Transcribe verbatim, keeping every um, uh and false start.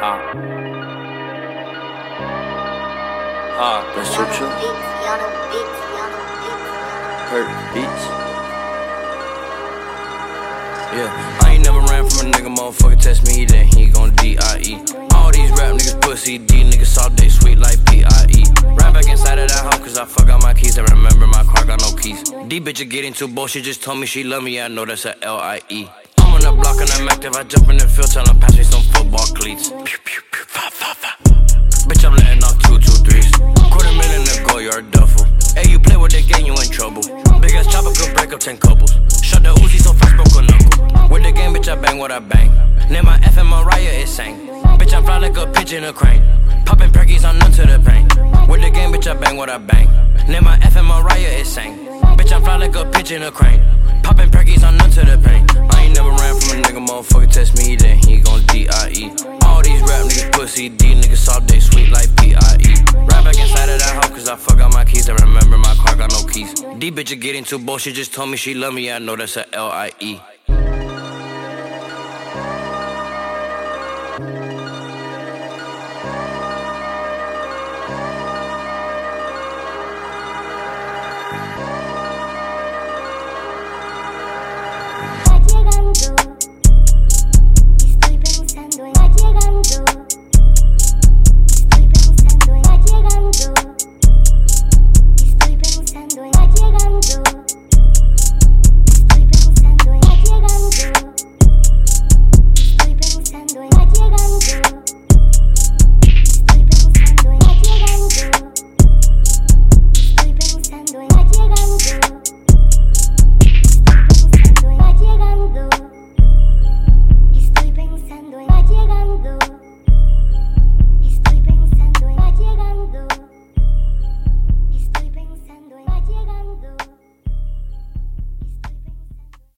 Huh. Huh. That's so true. Kurt Beats. Yeah, I ain't never ran from a nigga, motherfucker test me, then he gon' D I E. All these rap niggas pussy, D niggas soft, they sweet like P I E. Ran back inside of that house cause I forgot my keys, I remember my car got no keys. D bitch getting too bold, she just told me she love me, I know that's a L I E. I'm on the block and I'm active, I jump in the field, tell them pass me some football cleats. Pew, pew, pew, fa, fa, fa. Bitch, I'm letting off two, two, threes. Quarter million in the go, you're a duffel. Hey, you play with the game, you in trouble. Big ass chopper could break up ten couples. Shut the Uzi so fast, broke a knuckle. With the game, bitch, I bang what I bang. Name my F M Mariah, it's sang. Bitch, I'm fly like a pigeon, a crane. Poppin' perkies, I'm none to the pain. With the game, bitch, I bang what I bang. Name my F M Mariah, it's sang. Bitch, I'm fly like a pigeon, a crane. Poppin' perkies, I'm none to the pain. I ain't never ran from a nigga, motherfucker test me, then he gon' D I E. All these rap niggas pussy, D niggas soft, they sweet like P I E. Right back inside of that house cause I forgot my keys, I remember my car got no keys. D bitch getting too bold, she just told me she love me, I know that's a L I E.